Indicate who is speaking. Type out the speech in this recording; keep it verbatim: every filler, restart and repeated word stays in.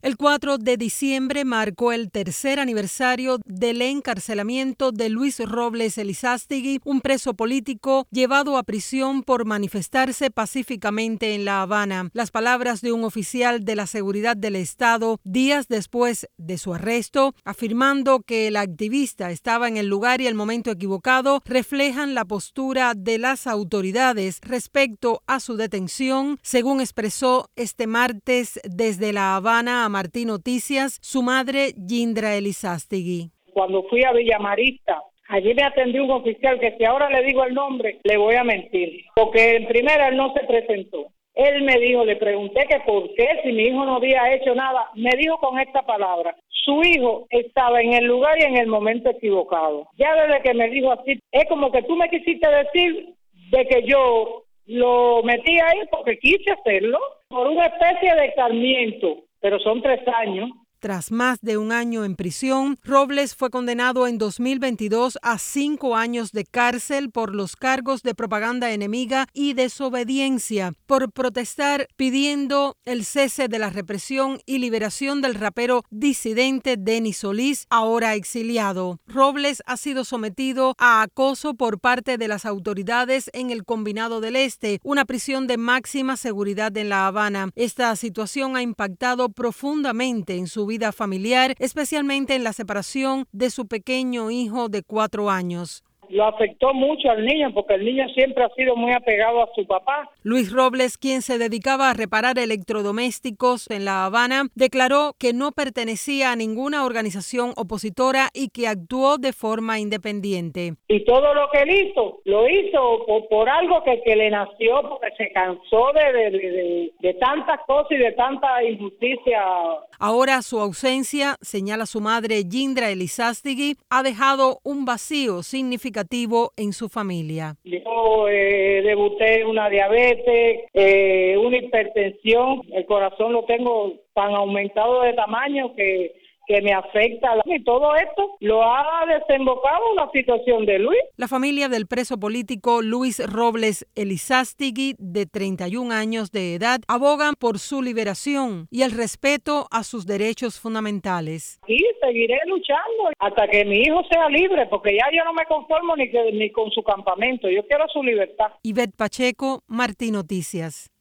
Speaker 1: El cuatro de diciembre marcó el tercer aniversario del encarcelamiento de Luis Robles Elizástegui, un preso político llevado a prisión por manifestarse pacíficamente en La Habana. Las palabras de un oficial de la seguridad del Estado días después de su arresto, afirmando que el activista estaba en el lugar y el momento equivocado, reflejan la postura de las autoridades respecto a su detención, según expresó este martes desde La Habana a Martín Noticias, su madre Yindra Elizástegui.
Speaker 2: Cuando fui a Villamarista, allí me atendió un oficial que si ahora le digo el nombre, le voy a mentir, porque en primera él no se presentó. Él me dijo, le pregunté que por qué, si mi hijo no había hecho nada, me dijo con esta palabra: su hijo estaba en el lugar y en el momento equivocado. Ya desde que me dijo así, es como que tú me quisiste decir de que yo lo metí ahí porque quise hacerlo, por una especie de escarmiento. Pero son tres años.
Speaker 1: Tras más de un año en prisión, Robles fue condenado en dos mil veintidós a cinco años de cárcel por los cargos de propaganda enemiga y desobediencia por protestar pidiendo el cese de la represión y liberación del rapero disidente Denis Solís, ahora exiliado. Robles ha sido sometido a acoso por parte de las autoridades en el Combinado del Este, una prisión de máxima seguridad en La Habana. Esta situación ha impactado profundamente en su vida familiar, especialmente en la separación de su pequeño hijo de cuatro años.
Speaker 2: Lo afectó mucho al niño porque el niño siempre ha sido muy apegado a su papá.
Speaker 1: Luis Robles, quien se dedicaba a reparar electrodomésticos en La Habana, declaró que no pertenecía a ninguna organización opositora y que actuó de forma independiente.
Speaker 2: Y todo lo que él hizo, lo hizo por, por algo que, que le nació, porque se cansó de, de, de, de tantas cosas y de tanta injusticia.
Speaker 1: Ahora su ausencia, señala su madre Yindra Elizástegui, ha dejado un vacío significativo en su familia.
Speaker 2: Yo eh, debuté en una diabetes, eh, una hipertensión, el corazón lo tengo tan aumentado de tamaño que que me afecta, y todo esto lo ha desembocado en la situación de Luis.
Speaker 1: La familia del preso político Luis Robles Elizástegui, de treinta y un años de edad, abogan por su liberación y el respeto a sus derechos fundamentales.
Speaker 2: Y seguiré luchando hasta que mi hijo sea libre, porque ya yo no me conformo ni, que, ni con su campamento, yo quiero su libertad.
Speaker 1: Ivette Pacheco, Martín Noticias.